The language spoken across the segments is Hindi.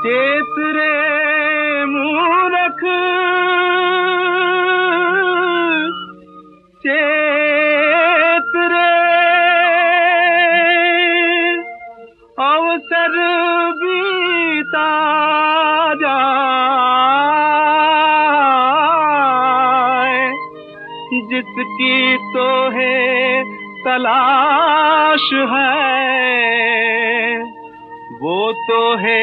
चेत रे मूरख चेत रे, अवसर बीता जाए, जिसकी तो है तलाश है वो तो है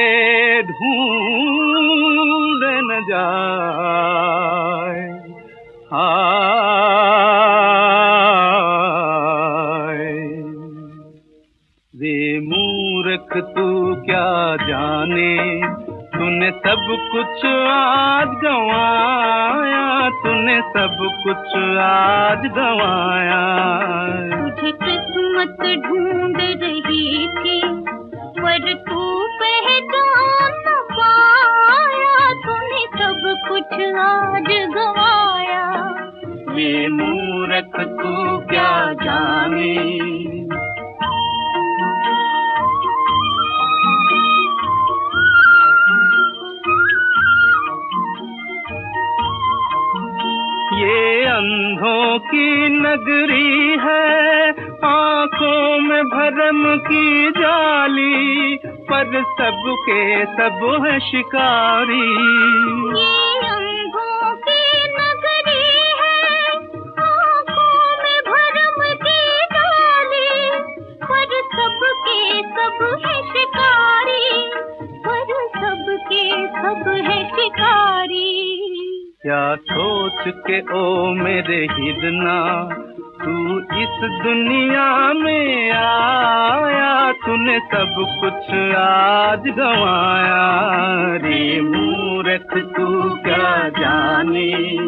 ढूंढ न जाए। हाय वे मूर्ख तू क्या जाने, तूने सब कुछ आज गंवाया, तूने सब कुछ आज गंवाया। तुझे किस्मत ढूंढ रही थी पर तू पहचान न पाया, तूने सब कुछ आज गंवाया। वे मूर्ख तू क्या जाने। ये अंधों की नगरी है, आँखों में भरम की जाली, पर सबके सब है शिकारी। ये अंधों की नगरी है, आँखों में भरम की जाली, पर सबके सब है शिकारी, पर सबके सब है शिकारी। क्या सोच के ओ मेरे हिरना तू इस दुनिया में आया, तूने सब कुछ आज गंवाया। रे मूर्ख तू क्या जाने।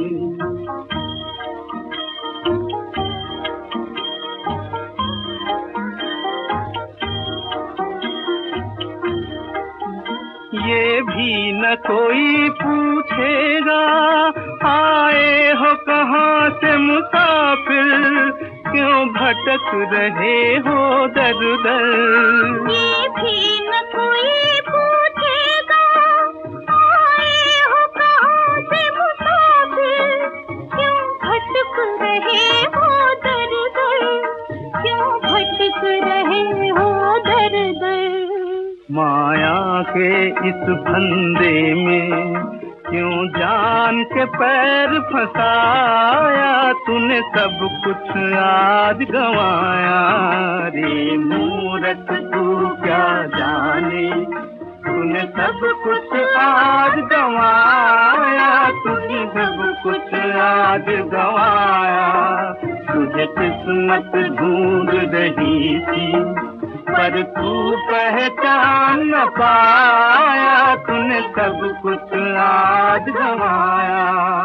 ये भी न कोई पूछेगा आए हो कहाँ से मुसाफिर, क्यों भटक रहे हो दर दर। ये भी न कोई पूछेगा आए हो कहाँ से मुसाफिर, क्यों भटक रहे हो दर दर, क्यों भटक रहे हो दर दर। माया के इस फंदे में क्यों जान के पैर फंसाया, तूने सब कुछ आज गंवाया। रे मूर्ख तू क्या जाने, तूने सब कुछ आज गंवाया, तूने सब कुछ आज गंवाया। तुझे किस्मत ढूंढ रही थी पर तू पहचान न पाया, तूने सब कुछ आज गंवाया।